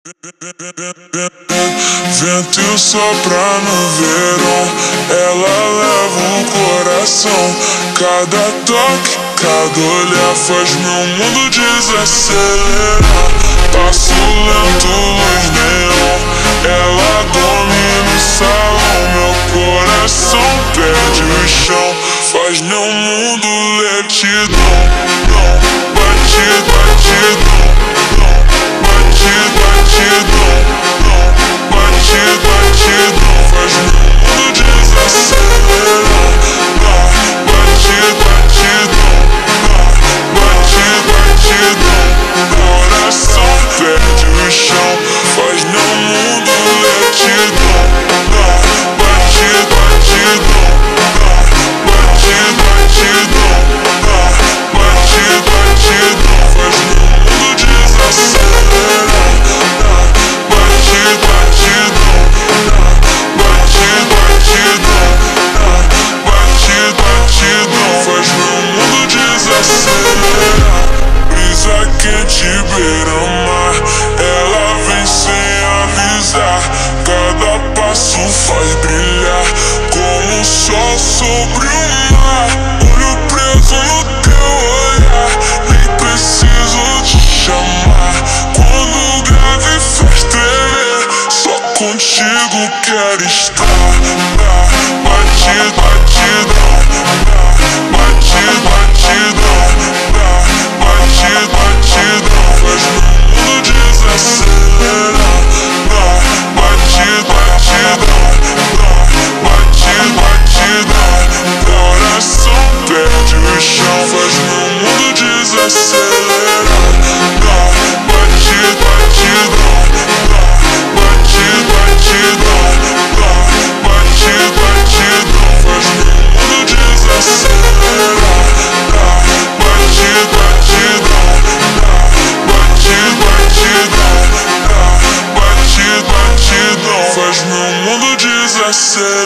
Vento sopra no verão, ela leva o coração. Cada toque, cada olhar faz meu mundo desacelerar. Passo lento, luz neon, ela domina o salão. Meu coração perde o chão, faz meu mundo lentidão. Batido, batidão, batido, batidão, batido, batidão, faz meu mundo desacelerar. Batido, batidão, batido, batidão, coração perde o chão, faz meu mundo lentidão. Batido, batidão, batido, batidão, batido, batidão, faz meu mundo desacelerar. Batido, batidão, batido, batidão, batido, batidão, faz meu mundo desacelerar. Brisa quente beira-mar, ela vem sem avisar. Cada passo faz brilhar como um sol sobre o mar. Olho preso no teu olhar, nem preciso te chamar. Quando o grave faz tremer, só contigo quero estar. Batido, batidão, batido, batidão, batido, batidão, faz meu mundo desacelerar. Batido, batidão, batido, batidão, coração perde o chão, faz meu mundo desacelerar. Batido, batidão, batido, batidão, batido, batidão, faz meu mundo desacelerar. Batido, batidão, batido, batidão, batido, batidão, faz meu mundo desacelerar.